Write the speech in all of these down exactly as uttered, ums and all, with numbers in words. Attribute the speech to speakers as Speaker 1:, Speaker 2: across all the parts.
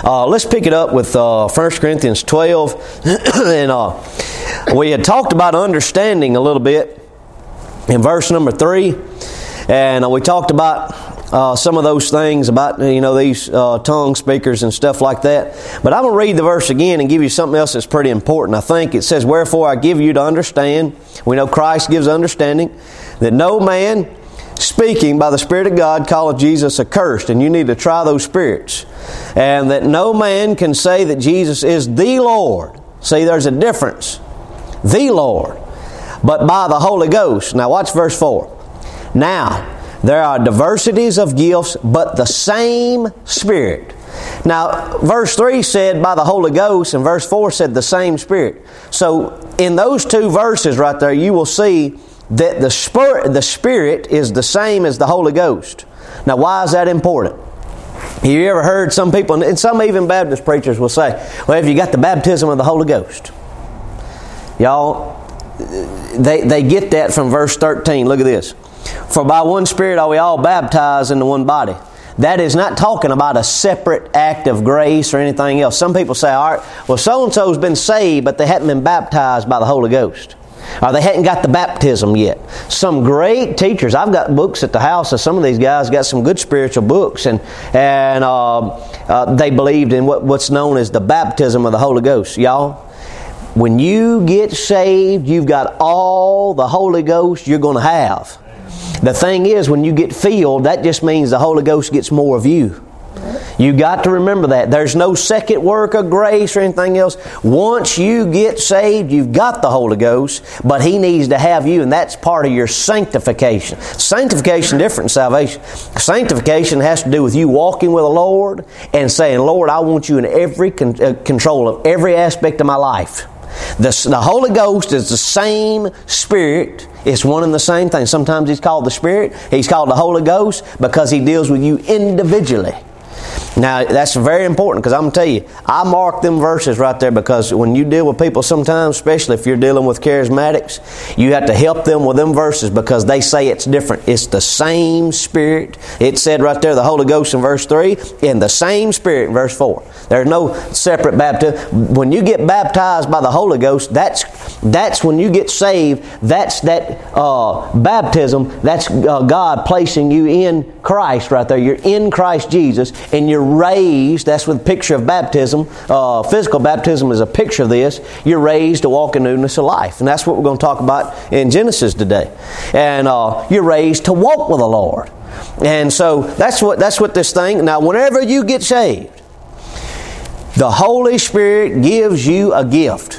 Speaker 1: Uh, let's pick it up with uh, First Corinthians twelve. and uh, we had talked about understanding a little bit in verse number three. And uh, we talked about uh, some of those things about, you know, these uh, tongue speakers and stuff like that. But I'm going to read the verse again and give you something else that's pretty important. I think it says, "Wherefore I give you to understand," we know Christ gives understanding, "that no man speaking by the Spirit of God calleth Jesus accursed." And you need to try those spirits. "And that no man can say that Jesus is the Lord." See, there's a difference. The Lord. "But by the Holy Ghost." Now watch verse four. "Now, there are diversities of gifts, but the same Spirit." Now, verse three said by the Holy Ghost, and verse four said the same Spirit. So, in those two verses right there, you will see that the Spirit, the Spirit is the same as the Holy Ghost. Now, why is that important? Have you ever heard some people, and some even Baptist preachers will say, "Well, if you got the baptism of the Holy Ghost." Y'all, they, they get that from verse thirteen. Look at this. "For by one Spirit are we all baptized into one body." That is not talking about a separate act of grace or anything else. Some people say, all right, well, so-and-so's been saved, but they hadn't been baptized by the Holy Ghost. Or they hadn't got the baptism yet. Some great teachers, I've got books at the house of some of these guys, got some good spiritual books, and and uh, uh, they believed in what, what's known as the baptism of the Holy Ghost. Y'all, when you get saved, you've got all the Holy Ghost you're going to have. The thing is, when you get filled, that just means the Holy Ghost gets more of you. You got to remember that. There's no second work of grace or anything else. Once you get saved, you've got the Holy Ghost, but He needs to have you, and that's part of your sanctification. Sanctification is different than salvation. Sanctification has to do with you walking with the Lord and saying, "Lord, I want you in every con- uh, control of every aspect of my life." The, the Holy Ghost is the same Spirit. It's one and the same thing. Sometimes He's called the Spirit. He's called the Holy Ghost because He deals with you individually. Now, that's very important, because I'm going to tell you, I mark them verses right there, because when you deal with people sometimes, especially if you're dealing with charismatics, you have to help them with them verses, because they say it's different. It's the same Spirit. It said right there, the Holy Ghost in verse three, and the same Spirit in verse four. There's no separate baptism. When you get baptized by the Holy Ghost, that's that's when you get saved. That's that uh, baptism. That's uh, God placing you in Christ right there. You're in Christ Jesus, and you're raised. That's with a picture of baptism. Uh, physical baptism is a picture of this. You're raised to walk in newness of life. And that's what we're going to talk about in Genesis today. And uh, you're raised to walk with the Lord. And so that's what that's what this thing. Now, whenever you get saved, the Holy Spirit gives you a gift.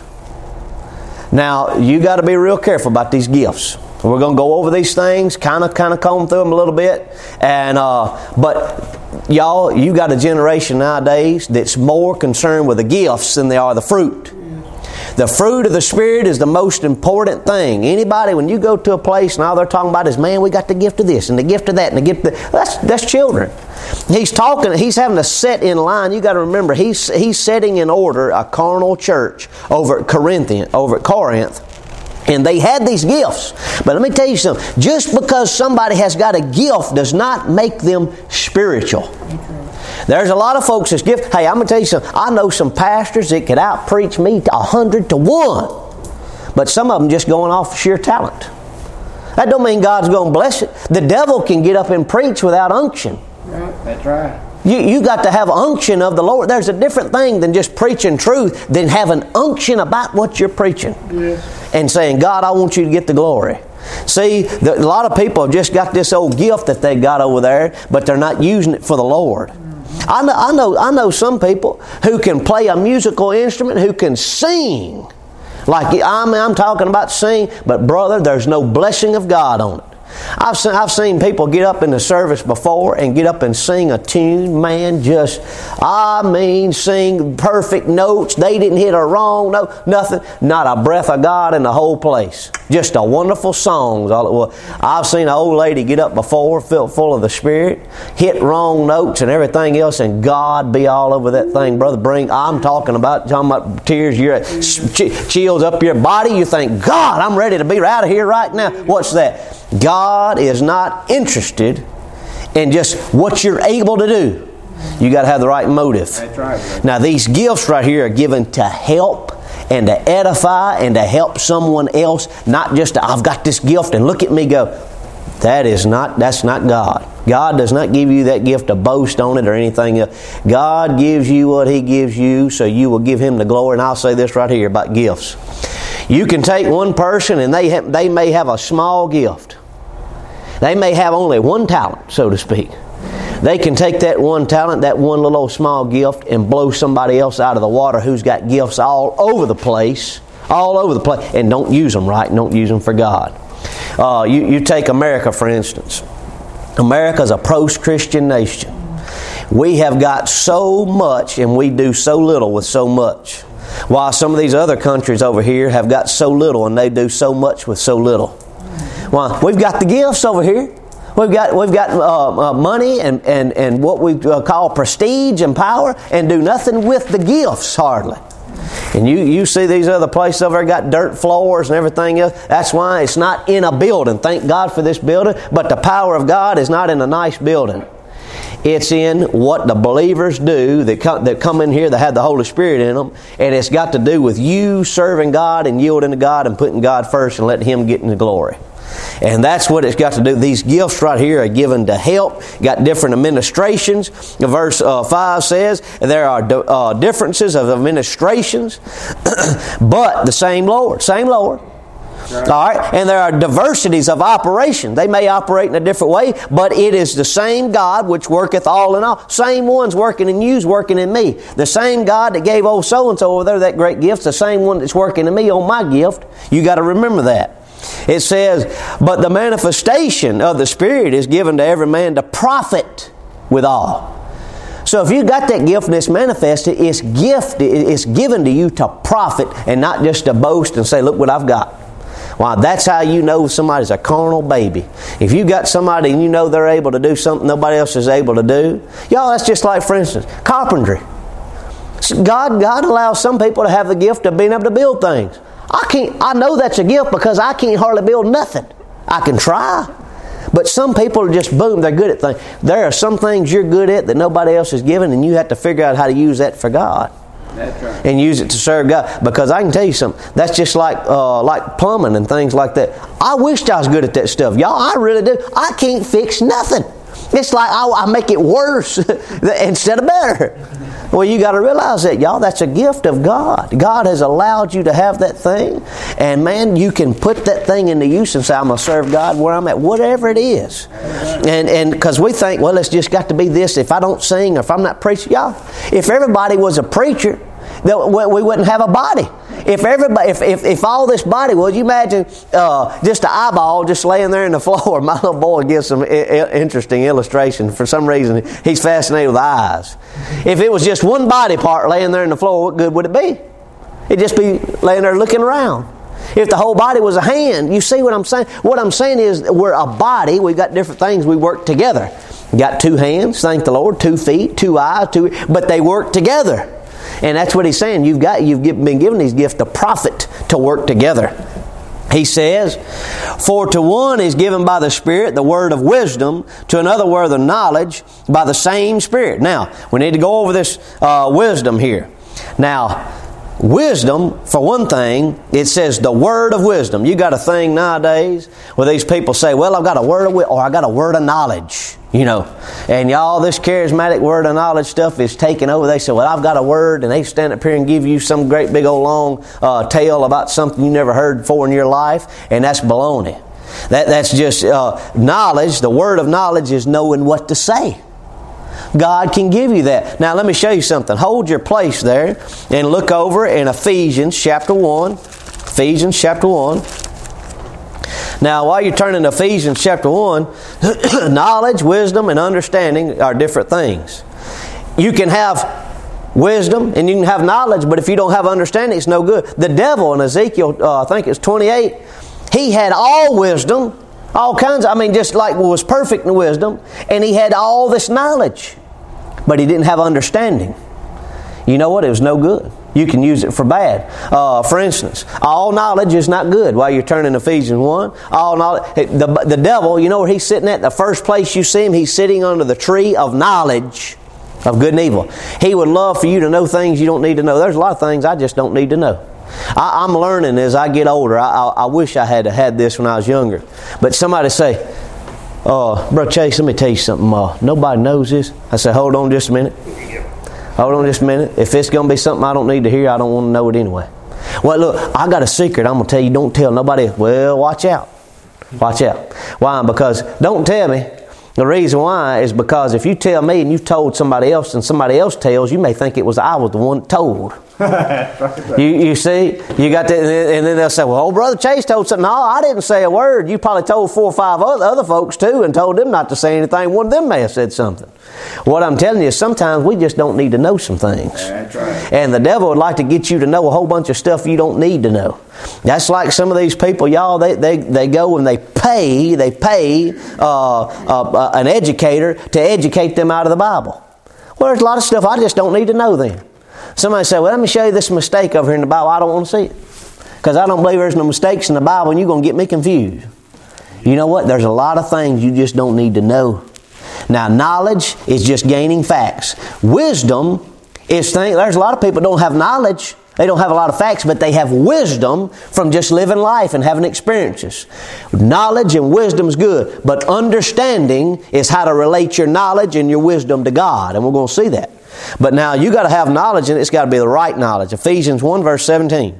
Speaker 1: Now, you got to be real careful about these gifts. We're going to go over these things, kind of kind of comb through them a little bit. And uh, but y'all, you got a generation nowadays that's more concerned with the gifts than they are the fruit. The fruit of the Spirit is the most important thing. Anybody, when you go to a place and all they're talking about is, man, we got the gift of this and the gift of that and the gift of that. That's, that's children. He's talking, he's having to set in line. You got to remember, he's he's setting in order a carnal church over at Corinthian, over at Corinth. And they had these gifts. But let me tell you something. Just because somebody has got a gift does not make them spiritual. There's a lot of folks that's gift. Hey, I'm going to tell you something. I know some pastors that could out-preach me a hundred to one. But some of them just going off sheer talent. That don't mean God's going to bless it. The devil can get up and preach without unction.
Speaker 2: That's right.
Speaker 1: You you got to have unction of the Lord. There's a different thing than just preaching truth, than having unction about what you're preaching. Yes. And saying, God, I want you to get the glory. See, the, a lot of people have just got this old gift that they got over there, but they're not using it for the Lord. Mm-hmm. I know, I know, I know some people who can play a musical instrument, who can sing. Like, I'm, I'm talking about sing, but brother, there's no blessing of God on it. I've seen, I've seen people get up in the service before and get up and sing a tune, man, just, I mean, sing perfect notes. They didn't hit a wrong note, nothing. Not a breath of God in the whole place. Just a wonderful songs. All it was. I've seen an old lady get up before, filled full of the Spirit, hit wrong notes and everything else, and God be all over that thing, brother. Bring, I'm talking about, talking about tears, your chills up your body. You think, God, I'm ready to be out of here right now. What's that? God is not interested in just what you're able to do. You got to have the right motive.
Speaker 2: That's right.
Speaker 1: Now, these gifts right here are given to help and to edify and to help someone else, not just to, I've got this gift and look at me go. That is not, that's not God. God does not give you that gift to boast on it or anything else. God gives you what He gives you, so you will give Him the glory. And I'll say this right here about gifts. You can take one person and they have, they may have a small gift. They may have only one talent, so to speak. They can take that one talent, that one little small gift, and blow somebody else out of the water who's got gifts all over the place, all over the place, and don't use them right, and don't use them for God. Uh, you, you take America, for instance. America is a post-Christian nation. We have got so much, and we do so little with so much. While some of these other countries over here have got so little, and they do so much with so little. Well, we've got the gifts over here. We've got we've got uh, uh, money and, and, and what we uh, call prestige and power, and do nothing with the gifts hardly. And you, you see these other places over there got dirt floors and everything else. That's why it's not in a building. Thank God for this building. But the power of God is not in a nice building. It's in what the believers do that come, that come in here that have the Holy Spirit in them. And it's got to do with you serving God and yielding to God and putting God first and letting Him get in the glory. And that's what it's got to do. These gifts right here are given to help. Got different administrations. Verse uh, five says there are di- uh, differences of administrations, but the same Lord. Same Lord. Right. All right, and there are diversities of operation. They may operate in a different way, but it is the same God which worketh all in all. Same one's working in you's working in me. The same God that gave old so-and-so over there that great gift, the same one that's working in me on my gift. You got to remember that. It says, but the manifestation of the Spirit is given to every man to profit withal. So if you got that gift and it's manifested, it's gift, it's given to you to profit and not just to boast and say, look what I've got. Wow, that's how you know somebody's a carnal baby. If you got somebody and you know they're able to do something nobody else is able to do, y'all, that's just like, for instance, carpentry. God, God allows some people to have the gift of being able to build things. I can't. I know that's a gift because I can't hardly build nothing. I can try. But some people are just, boom, they're good at things. There are some things you're good at that nobody else is given, and you have to figure out how to use that for God.
Speaker 2: That's right.
Speaker 1: And use it to serve God. Because I can tell you something. That's just like uh, like plumbing and things like that. I wished I was good at that stuff. Y'all, I really do. I can't fix nothing. It's like I, I make it worse instead of better. Well, you got to realize that, y'all. That's a gift of God. God has allowed you to have that thing. And man, you can put that thing into use and say, I'm going to serve God where I'm at. Whatever it is. And and because we think, well, it's just got to be this. If I don't sing or if I'm not preaching. Y'all, if everybody was a preacher, we wouldn't have a body. If everybody, if, if, if all this body was, you imagine uh, just an eyeball just laying there in the floor. My little boy gives some I- interesting illustration. For some reason, he's fascinated with eyes. If it was just one body part laying there in the floor, what good would it be? It'd just be laying there looking around. If the whole body was a hand, you see what I'm saying? What I'm saying is we're a body. We've got different things. We work together. We got two hands, thank the Lord, two feet, two eyes, two, but they work together. And that's what he's saying. You've got, you've been given these gifts to profit, to work together. He says, for to one is given by the Spirit the word of wisdom, to another word of knowledge by the same Spirit. Now, we need to go over this uh, wisdom here. Now, wisdom, for one thing, it says the word of wisdom. You got a thing nowadays where these people say, well, I've got a word of wisdom, or I got a word of knowledge. You know, and y'all, this charismatic word of knowledge stuff is taking over. They say, well, I've got a word, and they stand up here and give you some great big old long uh, tale about something you never heard before in your life, and that's baloney. That, that's just uh, knowledge. The word of knowledge is knowing what to say. God can give you that. Now, let me show you something. Hold your place there and look over in Ephesians chapter one. Ephesians chapter one. Now, while you're turning to Ephesians chapter one, knowledge, wisdom, and understanding are different things. You can have wisdom and you can have knowledge, but if you don't have understanding, it's no good. The devil in Ezekiel, uh, I think it's twenty-eight, he had all wisdom, all kinds of, I mean, just like was perfect in wisdom, and he had all this knowledge, but he didn't have understanding. You know what? It was no good. You can use it for bad. Uh, for instance, all knowledge is not good. While you're turning Ephesians one, all knowledge. The, the devil, you know where he's sitting at? The first place you see him, he's sitting under the tree of knowledge of good and evil. He would love for you to know things you don't need to know. There's a lot of things I just don't need to know. I, I'm learning as I get older. I, I, I wish I had had this when I was younger. But somebody say, uh, Brother Chase, let me tell you something. Uh, nobody knows this. I say, hold on just a minute. Hold on just a minute. If it's going to be something I don't need to hear, I don't want to know it anyway. Well, look, I got a secret I'm going to tell you. Don't tell nobody else. Well, watch out. Watch out. Why? Because don't tell me. The reason why is because if you tell me and you've told somebody else and somebody else tells, you may think it was I was the one that told. you, you see? You got that, and then they'll say, well, old Brother Chase told something. No, I didn't say a word. You probably told four or five other, other folks too and told them not to say anything. One of them may have said something. What I'm telling you is sometimes we just don't need to know some things.
Speaker 2: That's right.
Speaker 1: And the devil would like to get you to know a whole bunch of stuff you don't need to know. That's like some of these people, y'all, they they, they go and they pay, they pay uh, uh, an educator to educate them out of the Bible. Well, there's a lot of stuff I just don't need to know then. Somebody say, well, let me show you this mistake over here in the Bible. I don't want to see it. Because I don't believe there's no mistakes in the Bible and you're going to get me confused. You know what? There's a lot of things you just don't need to know. Now, knowledge is just gaining facts. Wisdom is things. There's a lot of people don't have knowledge. They don't have a lot of facts, but they have wisdom from just living life and having experiences. Knowledge and wisdom is good, but understanding is how to relate your knowledge and your wisdom to God, and we're going to see that. But now you got to have knowledge, and it's got to be the right knowledge. Ephesians one verse seventeen.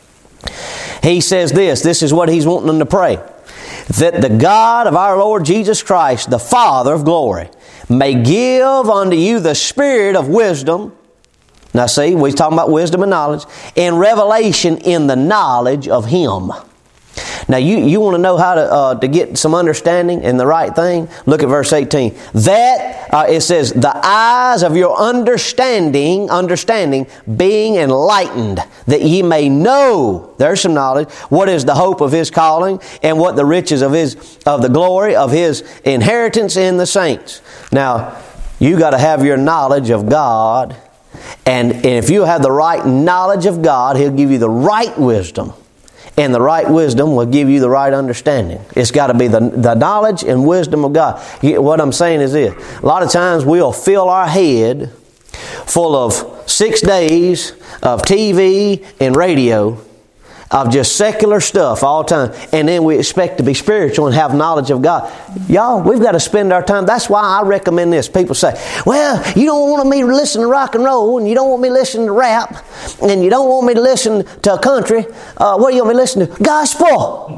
Speaker 1: He says this. This is what he's wanting them to pray. That the God of our Lord Jesus Christ, the Father of glory, may give unto you the spirit of wisdom. Now see, we're talking about wisdom and knowledge. And revelation in the knowledge of Him. Now you, you want to know how to uh, to get some understanding and the right thing? Look at verse eighteen. That, uh, it says, the eyes of your understanding, understanding, being enlightened, that ye may know, there's some knowledge, what is the hope of His calling, and what the riches of His, of the glory of His inheritance in the saints. Now, you got to have your knowledge of God, and, and if you have the right knowledge of God, He'll give you the right wisdom. And the right wisdom will give you the right understanding. It's got to be the, the knowledge and wisdom of God. What I'm saying is this. A lot of times we'll fill our head full of six days of T V and radio, of just secular stuff all the time. And then we expect to be spiritual and have knowledge of God. Y'all, we've got to spend our time. That's why I recommend this. People say, well, you don't want me to listen to rock and roll, and you don't want me to listen to rap, and you don't want me to listen to country. Uh, what do you want me to listen to? Gospel.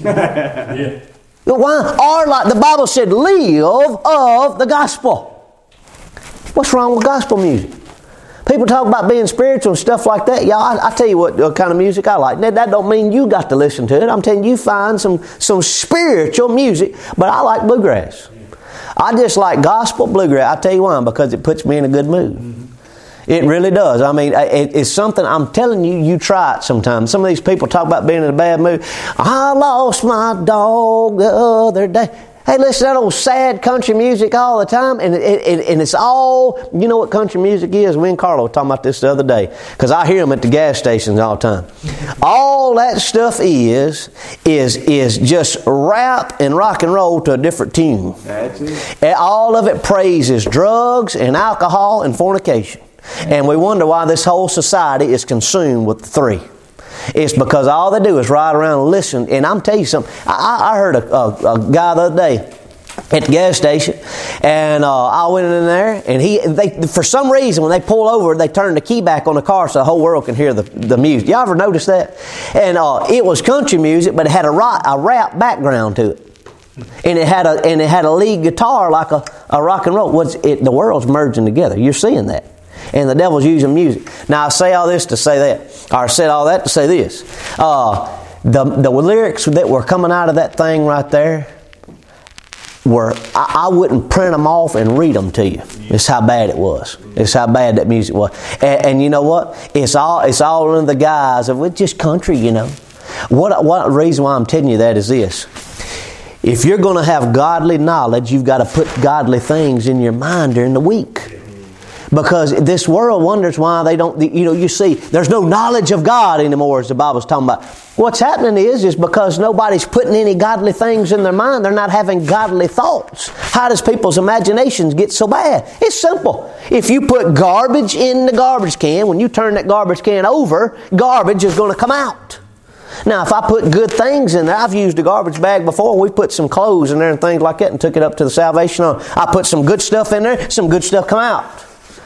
Speaker 3: Yeah.
Speaker 1: Why? Or like the Bible said, live of the gospel. What's wrong with gospel music? People talk about being spiritual and stuff like that. Y'all, I, I tell you what, what kind of music I like. That, that don't mean you got to listen to it. I'm telling you, find some, some spiritual music. But I like bluegrass. I just like gospel bluegrass. I tell you why, because it puts me in a good mood. Mm-hmm. It really does. I mean, it, it's something, I'm telling you, you try it sometimes. Some of these people talk about being in a bad mood. I lost my dog the other day. Hey, listen to that old sad country music all the time, and it, it, and it's all, you know what country music is? Me and Carlo were talking about this the other day, because I hear them at the gas stations all the time. All that stuff is, is, is just rap and rock and roll to a different tune.
Speaker 2: That's it.
Speaker 1: And all of it praises drugs and alcohol and fornication. And we wonder why this whole society is consumed with the three. It's because all they do is ride around and listen. And I'm telling you something. I, I heard a, a, a guy the other day at the gas station, and uh, I went in there, and he, they, for some reason, when they pull over, they turn the key back on the car so the whole world can hear the, the music. Y'all ever notice that? And uh, it was country music, but it had a, rock, a rap background to it, and it had a and it had a lead guitar like a, a rock and roll. What's it? The world's merging together. You're seeing that. And the devil's using music. Now I say all this to say that, or I said all that to say this. Uh, the the lyrics that were coming out of that thing right there were, I, I wouldn't print them off and read them to you. It's how bad it was. It's how bad that music was. And, and you know what? It's all it's all in the guise of it's just country, you know. What what reason why I'm telling you that is this. If you're going to have godly knowledge, you've got to put godly things in your mind during the week. Because this world wonders why they don't, you know, you see, there's no knowledge of God anymore, as the Bible's talking about. What's happening is, is because nobody's putting any godly things in their mind. They're not having godly thoughts. How does people's imaginations get so bad? It's simple. If you put garbage in the garbage can, when you turn that garbage can over, garbage is going to come out. Now, if I put good things in there, I've used a garbage bag before. We put some clothes in there and things like that and took it up to the Salvation Army. I put some good stuff in there, some good stuff come out.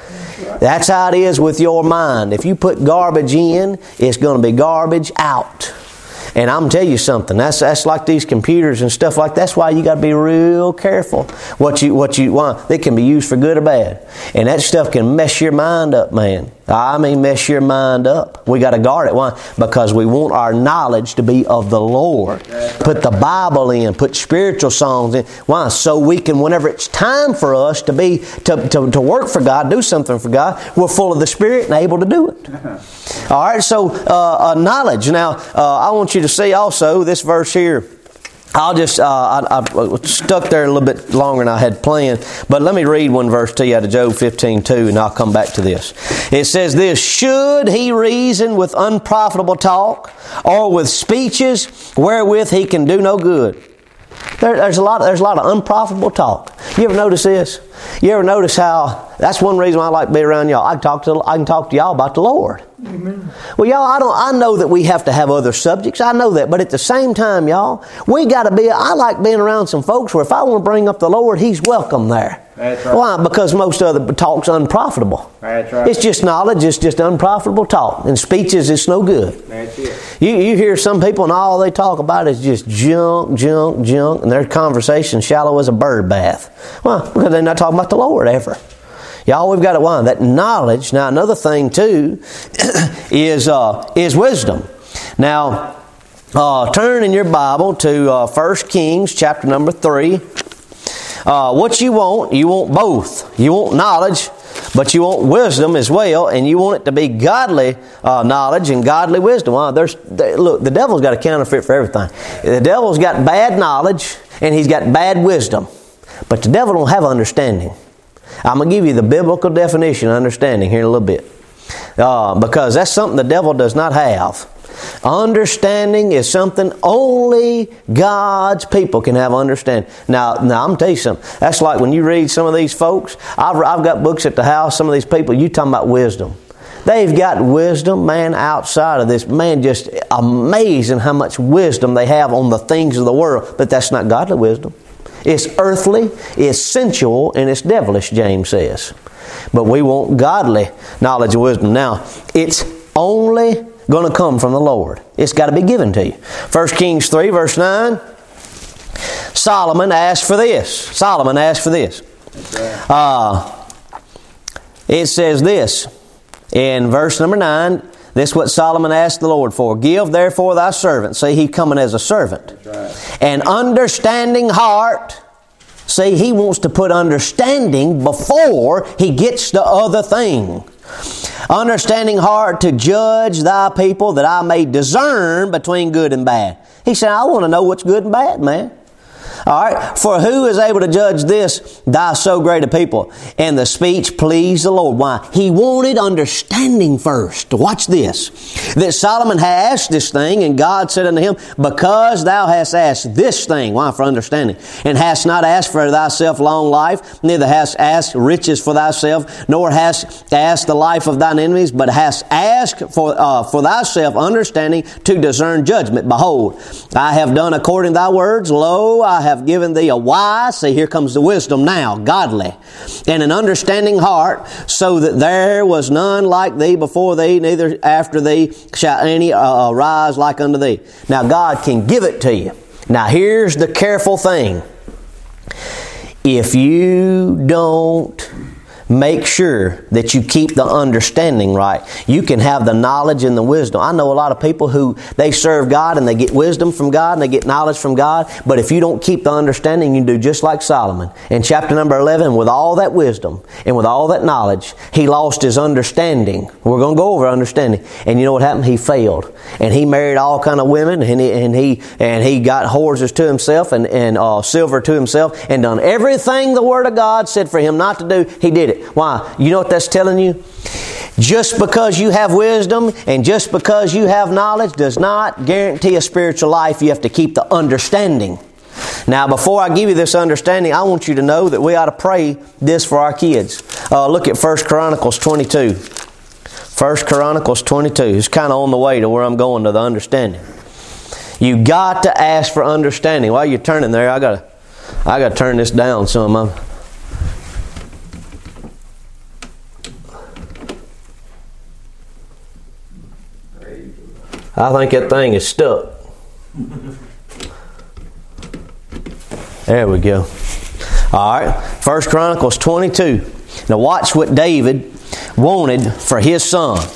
Speaker 1: That's how it is with your mind. If you put garbage in, it's going to be garbage out. And I'm going to tell you something. That's that's like these computers and stuff like that. That's why you got to be real careful what you what you want. They can be used for good or bad, and that stuff can mess your mind up, man. I mean, mess your mind up. We got to guard it. Why? Because we want our knowledge to be of the Lord. Put the Bible in. Put spiritual songs in. Why? So we can, whenever it's time for us to be to, to, to work for God, do something for God, we're full of the Spirit and able to do it. All right. So uh, uh, knowledge. Now, uh, I want you to see also this verse here. I'll just, uh, I, I stuck there a little bit longer than I had planned. But let me read one verse to you out of Job fifteen two, and I'll come back to this. It says this, should he reason with unprofitable talk, or with speeches wherewith he can do no good? There, there's a lot of, there's a lot of unprofitable talk. You ever notice this? You ever notice how, that's one reason why I like to be around y'all. I can talk to, I can talk to y'all about the Lord. Amen. Well, y'all, I don't. I know that we have to have other subjects. I know that, but at the same time, y'all, we got to be. I like being around some folks where if I want to bring up the Lord, He's welcome there.
Speaker 3: That's right.
Speaker 1: Why? Because most other talk's unprofitable.
Speaker 3: That's right.
Speaker 1: It's just knowledge. It's just unprofitable talk, and speeches. It's no good.
Speaker 3: That's it.
Speaker 1: You you hear some people and all they talk about is just junk, junk, junk, and their conversation shallow as a bird bath. Why? Because they're not talking about the Lord ever. Y'all, we've got to one that knowledge. Now, another thing too is uh, is wisdom. Now, uh, turn in your Bible to uh, First Kings chapter number three. Uh, what you want, you want both. You want knowledge, but you want wisdom as well, and you want it to be godly uh, knowledge and godly wisdom. Well, there's there, look, the devil's got a counterfeit for everything. The devil's got bad knowledge and he's got bad wisdom, but the devil don't have understanding. I'm going to give you the biblical definition of understanding here in a little bit. Uh, because that's something the devil does not have. Understanding is something only God's people can have understanding. Now, now I'm going to tell you something. That's like when you read some of these folks. I've, I've got books at the house. Some of these people, you talking about wisdom. They've got wisdom, man, outside of this. Man, just amazing how much wisdom they have on the things of the world. But that's not godly wisdom. It's earthly, it's sensual, and it's devilish, James says. But we want godly knowledge and wisdom. Now, it's only going to come from the Lord. It's got to be given to you. First Kings three, verse nine. Solomon asked for this. Solomon asked for this. Right. Uh, it says this in verse number nine. This is what Solomon asked the Lord for. Give therefore thy servant. See, he's coming as a servant. Right. An understanding heart. See, he wants to put understanding before he gets the other thing. Understanding heart to judge thy people, that I may discern between good and bad. He said, I want to know what's good and bad, man. All right. For who is able to judge this, thy so great a people? And the speech pleased the Lord. Why? He wanted understanding first. Watch this. That Solomon had asked this thing, and God said unto him, because thou hast asked this thing. Why? For understanding. And hast not asked for thyself long life, neither hast asked riches for thyself, nor hast asked the life of thine enemies, but hast asked for, uh, for thyself understanding to discern judgment. Behold, I have done according to thy words. Lo, I have given thee a wise, see, here comes the wisdom now, godly, and an understanding heart, so that there was none like thee before thee, neither after thee shall any uh, arise like unto thee. Now, God can give it to you. Now, here's the careful thing. If you don't make sure that you keep the understanding right, you can have the knowledge and the wisdom. I know a lot of people who, they serve God and they get wisdom from God and they get knowledge from God, but if you don't keep the understanding, you do just like Solomon. In chapter number eleven, with all that wisdom and with all that knowledge, he lost his understanding. We're going to go over understanding. And you know what happened? He failed. And he married all kind of women, and he and he, and he got horses to himself and, and uh, silver to himself, and done everything the Word of God said for him not to do. He did it. it. Why? You know what that's telling you? Just because you have wisdom and just because you have knowledge does not guarantee a spiritual life. You have to keep the understanding. Now, before I give you this understanding, I want you to know that we ought to pray this for our kids. Uh, look at First Chronicles twenty-two. First Chronicles twenty-two. It's kind of on the way to where I'm going to the understanding. You got to ask for understanding. While you're turning there, I got to, I got to turn this down some. I'm, I think that thing is stuck. There we go. All right. First Chronicles twenty-two. Now watch what David wanted for his son.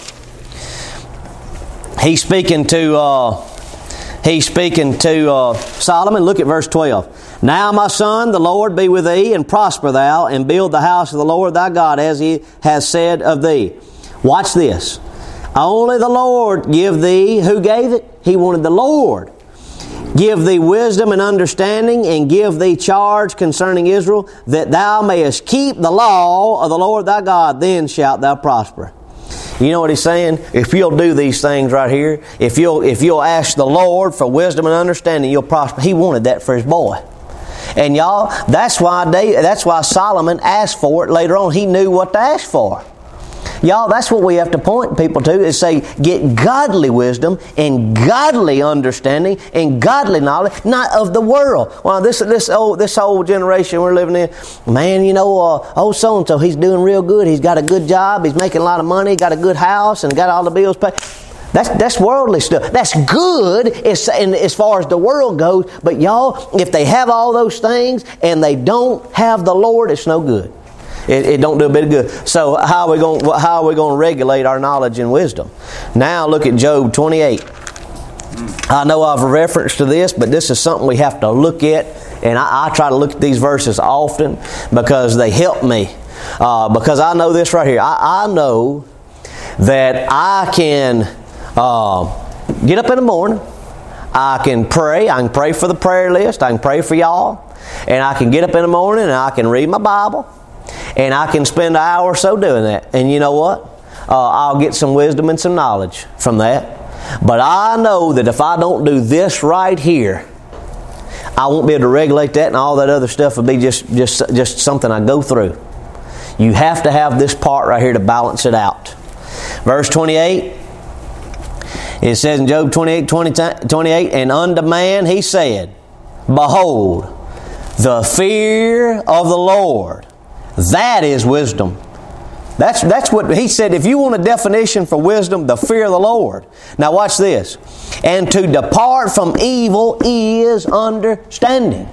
Speaker 1: He's speaking to uh, he's speaking to uh, Solomon. Look at verse twelve. Now, my son, the Lord be with thee, and prosper thou, and build the house of the Lord thy God, as he has said of thee. Watch this. Only the Lord give thee, who gave it? He wanted the Lord. Give thee wisdom and understanding, and give thee charge concerning Israel, that thou mayest keep the law of the Lord thy God, then shalt thou prosper. You know what he's saying? If you'll do these things right here, if you'll if you'll ask the Lord for wisdom and understanding, you'll prosper. He wanted that for his boy. And y'all, that's why they, that's why Solomon asked for it later on. He knew what to ask for. Y'all, that's what we have to point people to, is say, get godly wisdom and godly understanding and godly knowledge, not of the world. Well, this this old this old generation we're living in, man, you know, uh, old so-and-so, he's doing real good. He's got a good job. He's making a lot of money. Got a good house and got all the bills paid. That's that's worldly stuff. That's good as, as far as the world goes. But y'all, if they have all those things and they don't have the Lord, it's no good. It, it don't do a bit of good. So how are we going? How are we going to regulate our knowledge and wisdom? Now look at Job twenty-eight. I know I've referenced to this, but this is something we have to look at, and I, I try to look at these verses often because they help me. Uh, because I know this right here. I, I know that I can uh, get up in the morning. I can pray. I can pray for the prayer list. I can pray for y'all, and I can get up in the morning and I can read my Bible. And I can spend an hour or so doing that. And you know what? Uh, I'll get some wisdom and some knowledge from that. But I know that if I don't do this right here, I won't be able to regulate that, and all that other stuff will be just, just, just something I go through. You have to have this part right here to balance it out. Verse twenty-eight. It says in Job twenty-eight, twenty, twenty-eight, and unto man he said, behold, the fear of the Lord, that is wisdom. That's, that's what he said. If you want a definition for wisdom, the fear of the Lord. Now watch this. And to depart from evil is understanding.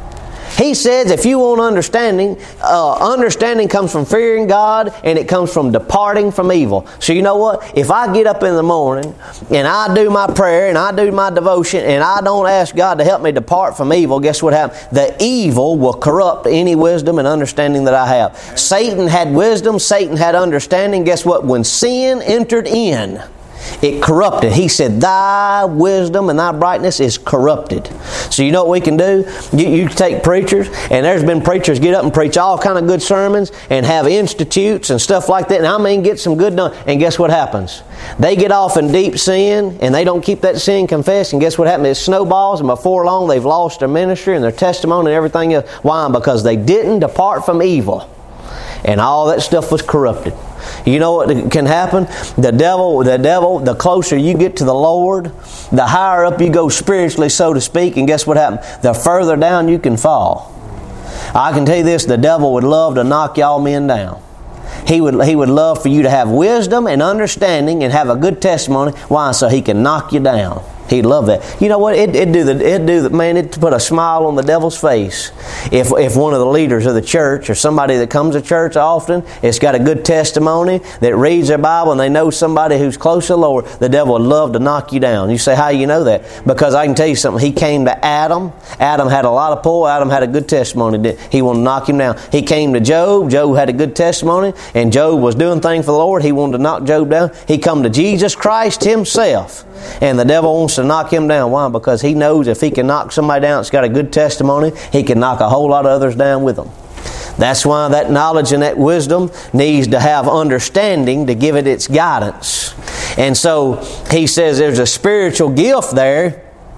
Speaker 1: He says if you want understanding, uh, understanding comes from fearing God, and it comes from departing from evil. So you know what? If I get up in the morning and I do my prayer and I do my devotion and I don't ask God to help me depart from evil, guess what happens? The evil will corrupt any wisdom and understanding that I have. Satan had wisdom, Satan had understanding. Guess what? When sin entered in, it corrupted. He said, thy wisdom and thy brightness is corrupted. So you know what we can do? You, you take preachers, and there's been preachers get up and preach all kind of good sermons and have institutes and stuff like that. And I mean, get some good done. And guess what happens? They get off in deep sin, and they don't keep that sin confessed. And guess what happens? It snowballs, and before long, they've lost their ministry and their testimony and everything else. Why? Because they didn't depart from evil. And all that stuff was corrupted. You know what can happen? The devil, the devil, the closer you get to the Lord, the higher up you go spiritually, so to speak. And guess what happens? The further down you can fall. I can tell you this, the devil would love to knock y'all men down. He would, he would love for you to have wisdom and understanding and have a good testimony. Why? So he can knock you down. He'd love that. You know what? It, it'd do the, it'd do the, man, it'd put a smile on the devil's face. If, if one of the leaders of the church or somebody that comes to church often, it's got a good testimony, that reads their Bible, and they know somebody who's close to the Lord, the devil would love to knock you down. You say, how do you know that? Because I can tell you something. He came to Adam. Adam had a lot of pull. Adam had a good testimony. He wanted to knock him down. He came to Job. Job had a good testimony, and Job was doing things for the Lord. He wanted to knock Job down. He come to Jesus Christ himself, and the devil wants to knock him down. Why? Because he knows if he can knock somebody down that's got a good testimony, he can knock a whole lot of others down with them. That's why that knowledge and that wisdom needs to have understanding to give it its guidance. And so he says there's a spiritual gift there.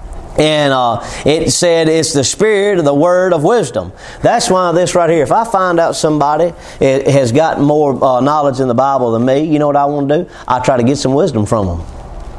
Speaker 1: And uh, it said it's the spirit of the word of wisdom. That's why this right here, if I find out somebody has got more uh, knowledge in the Bible than me, you know what I want to do? I try to get some wisdom from them.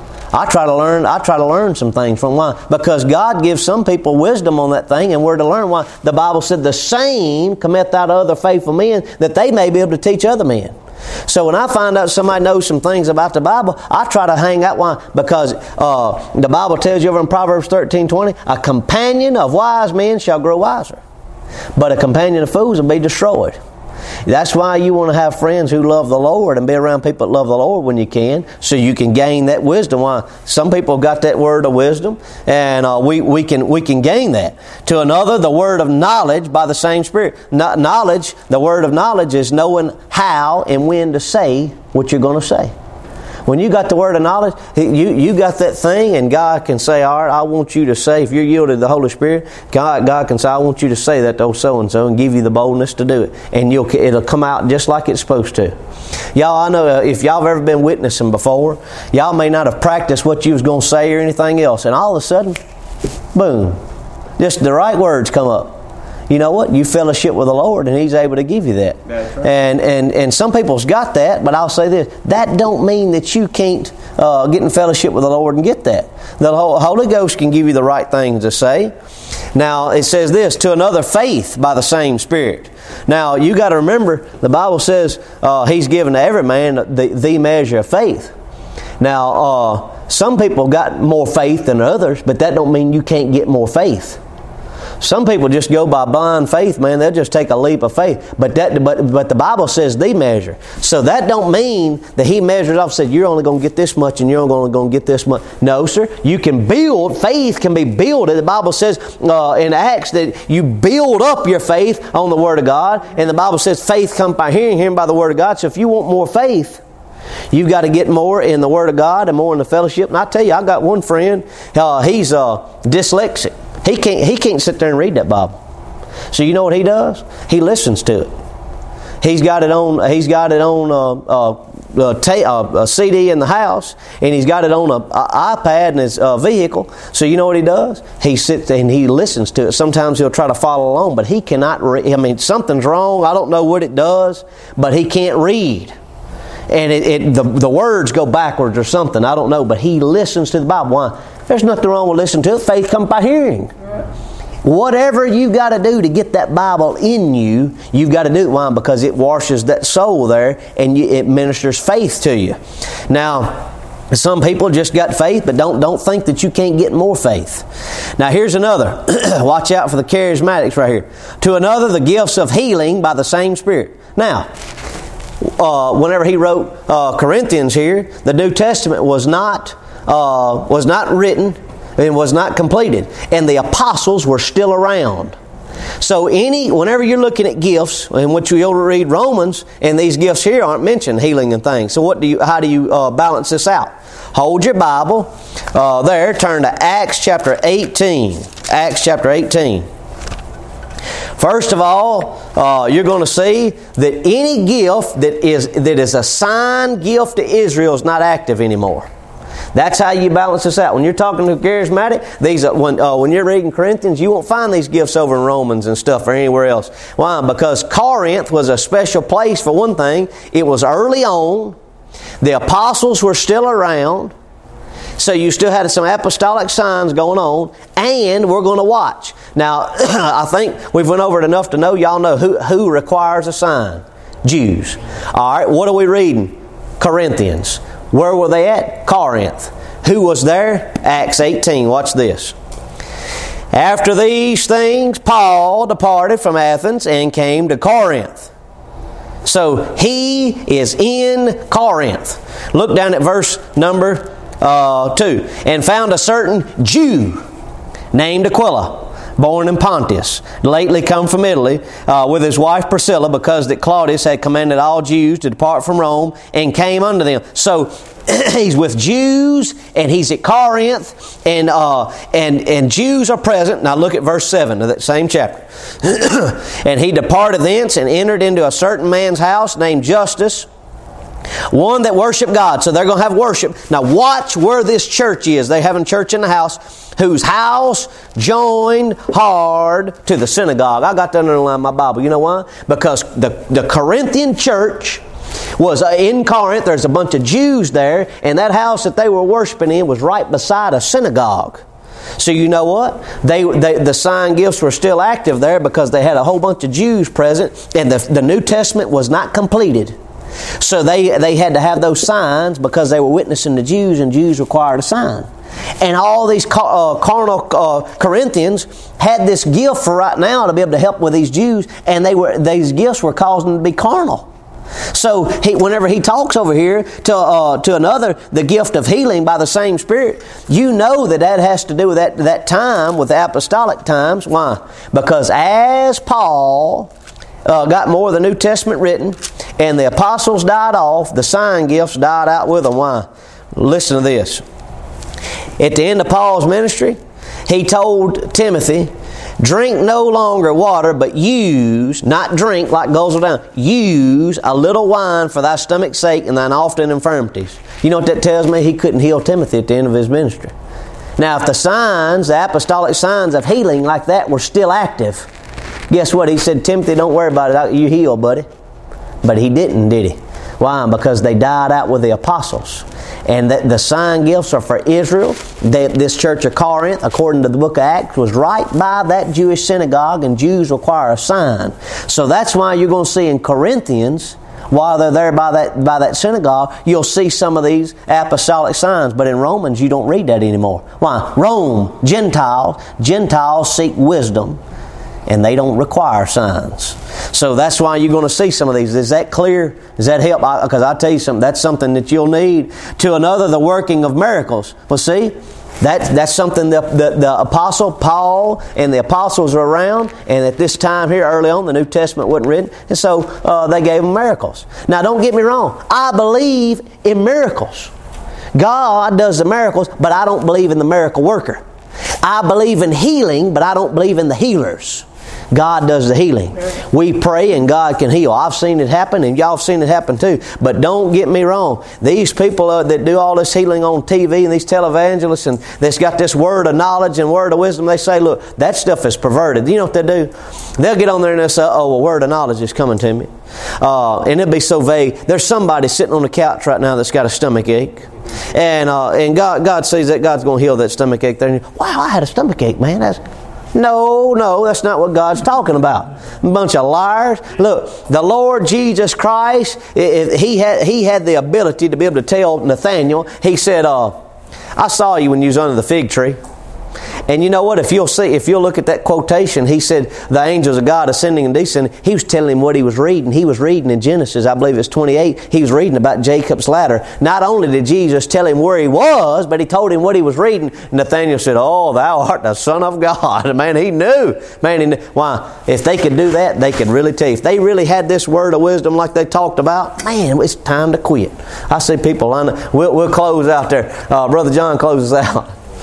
Speaker 1: I try to learn. I try to learn some things from why? Because God gives some people wisdom on that thing, and we're to learn why. The Bible said, "The same cometh out of other faithful men, that they may be able to teach other men." So when I find out somebody knows some things about the Bible, I try to hang out. Why? Because uh, the Bible tells you over in Proverbs thirteen twenty, a companion of wise men shall grow wiser, but a companion of fools will be destroyed. That's why you want to have friends who love the Lord and be around people that love the Lord when you can, so you can gain that wisdom. Why? Some people have got that word of wisdom, and uh, we, we can we can gain that. To another, the word of knowledge by the same Spirit. No, knowledge, the word of knowledge is knowing how and when to say what you're going to say. When you got the word of knowledge, you, you got that thing, and God can say, all right, I want you to say, if you're yielded to the Holy Spirit, God, God can say, I want you to say that to so-and-so, and give you the boldness to do it. And you'll, it'll come out just like it's supposed to. Y'all, I know if y'all have ever been witnessing before, y'all may not have practiced what you was going to say or anything else, and all of a sudden, boom, just the right words come up. You know what? You fellowship with the Lord, and He's able to give you that.
Speaker 3: That's right.
Speaker 1: And and and some people's got that, but I'll say this: that don't mean that you can't uh, get in fellowship with the Lord and get that. The Holy Ghost can give you the right things to say. Now it says this: to another, faith by the same Spirit. Now you got to remember, the Bible says uh, He's given to every man the, the measure of faith. Now uh, some people got more faith than others, but that don't mean you can't get more faith. Some people just go by blind faith, man. They'll just take a leap of faith. But that, but but the Bible says the measure. So that don't mean that He measures off and said, you're only going to get this much and you're only going to get this much. No, sir. You can build. Faith can be builded. The Bible says uh, in Acts that you build up your faith on the Word of God. And the Bible says faith comes by hearing, hearing by the Word of God. So if you want more faith, you've got to get more in the Word of God and more in the fellowship. And I tell you, I got one friend. Uh, he's uh, dyslexic. He can't, he can't sit there and read that Bible. So you know what he does? He listens to it. He's got it on. He's got it on a, a, a, ta- a C D in the house, and he's got it on an iPad in his uh, vehicle. So you know what he does? He sits there and he listens to it. Sometimes he'll try to follow along, but he cannot read. I mean, something's wrong. I don't know what it does, but he can't read. And it, it the, the words go backwards or something. I don't know. But he listens to the Bible. Why? There's nothing wrong with listening to it. Faith comes by hearing. Whatever you've got to do to get that Bible in you, you've got to do it. Why? Because it washes that soul there, and you, it ministers faith to you. Now, some people just got faith, but don't, don't think that you can't get more faith. Now, here's another. Watch out for the charismatics right here. To another, the gifts of healing by the same Spirit. Now, Uh, whenever he wrote uh, Corinthians here, the New Testament was not uh, was not written and was not completed, and the apostles were still around. So, any whenever you're looking at gifts, in which you'll read Romans, and these gifts here aren't mentioned, healing and things. So, what do you? How do you uh, balance this out? Hold your Bible uh, there. Turn to Acts chapter eighteen. Acts chapter eighteen. First of all, uh, you're going to see that any gift that is that is a sign gift to Israel is not active anymore. That's how you balance this out. When you're talking to charismatic, these are, when uh, when you're reading Corinthians, you won't find these gifts over in Romans and stuff or anywhere else. Why? Because Corinth was a special place for one thing. It was early on. The apostles were still around. So you still had some apostolic signs going on, and we're going to watch. Now, I think we've went over it enough to know y'all know who, who requires a sign. Jews. All right, what are we reading? Corinthians. Where were they at? Corinth. Who was there? Acts eighteen. Watch this. After these things, Paul departed from Athens and came to Corinth. So he is in Corinth. Look down at verse number Uh, two, and found a certain Jew named Aquila, born in Pontus, lately come from Italy, uh, with his wife Priscilla, because that Claudius had commanded all Jews to depart from Rome, and came unto them. So he's with Jews, and he's at Corinth, and uh, and and Jews are present. Now look at verse seven of that same chapter. And he departed thence and entered into a certain man's house named Justus, one that worshiped God. So they're going to have worship. Now watch where this church is. They're having church in the house, whose house joined hard to the synagogue. I got to underline my Bible. You know why? Because the, the Corinthian church was in Corinth. There's a bunch of Jews there, and that house that they were worshiping in was right beside a synagogue. So you know what? They, they the sign gifts were still active there because they had a whole bunch of Jews present, and the, the New Testament was not completed. So they, they had to have those signs because they were witnessing the Jews, and Jews required a sign. And all these uh, carnal uh, Corinthians had this gift for right now to be able to help with these Jews, and they were these gifts were causing them to be carnal. So he, whenever he talks over here to uh, to another, the gift of healing by the same Spirit, you know that that has to do with that, that time, with the apostolic times. Why? Because as Paul uh, got more of the New Testament written, and the apostles died off, the sign gifts died out with them. Why? Listen to this. At the end of Paul's ministry, he told Timothy, drink no longer water, but use, not drink like goes down, use a little wine for thy stomach's sake and thine often infirmities. You know what that tells me? He couldn't heal Timothy at the end of his ministry. Now, if the signs, the apostolic signs of healing like that were still active, guess what? He said, Timothy, don't worry about it. You heal, buddy. But he didn't, did he? Why? Because they died out with the apostles. And that the sign gifts are for Israel. They, this church of Corinth, according to the book of Acts, was right by that Jewish synagogue, and Jews require a sign. So that's why you're going to see in Corinthians, while they're there by that by that synagogue, you'll see some of these apostolic signs. But in Romans, you don't read that anymore. Why? Rome, Gentiles, Gentiles seek wisdom, and they don't require signs. So that's why you're going to see some of these. Is that clear? Does that help? Because I, I'll tell you something, that's something that you'll need. To another, the working of miracles. Well, see, that, that's something that the, the Apostle Paul and the apostles were around, and at this time here early on, the New Testament wasn't written, and so uh, they gave them miracles. Now, don't get me wrong. I believe in miracles. God does the miracles, but I don't believe in the miracle worker. I believe in healing, but I don't believe in the healers. God does the healing. We pray and God can heal. I've seen it happen, and y'all have seen it happen too. But don't get me wrong. These people uh, that do all this healing on T V, and these televangelists, and that's got this word of knowledge and word of wisdom, they say, look, that stuff is perverted. You know what they do? They'll get on there and they'll say, oh, a word of knowledge is coming to me. Uh, and it'll be so vague. There's somebody sitting on the couch right now that's got a stomach ache. And uh, and God God sees that God's going to heal that stomach ache there. And you, wow, I had a stomach ache, man. That's... No, no, that's not what God's talking about. A bunch of liars. Look, the Lord Jesus Christ, He had He had the ability to be able to tell Nathaniel. He said, uh, I saw you when you was under the fig tree. And you know what? If you'll see, if you'll look at that quotation, he said, the angels of God ascending and descending. He was telling him what he was reading. He was reading in Genesis, I believe it's twenty-eight. He was reading about Jacob's ladder. Not only did Jesus tell him where he was, but he told him what he was reading. Nathaniel said, oh, thou art the Son of God. Man, he knew. Man, he knew. Why? If they could do that, they could really tell you. If they really had this word of wisdom like they talked about, man, it's time to quit. I see people line up. We'll, we'll close out there. Uh, Brother John closes out.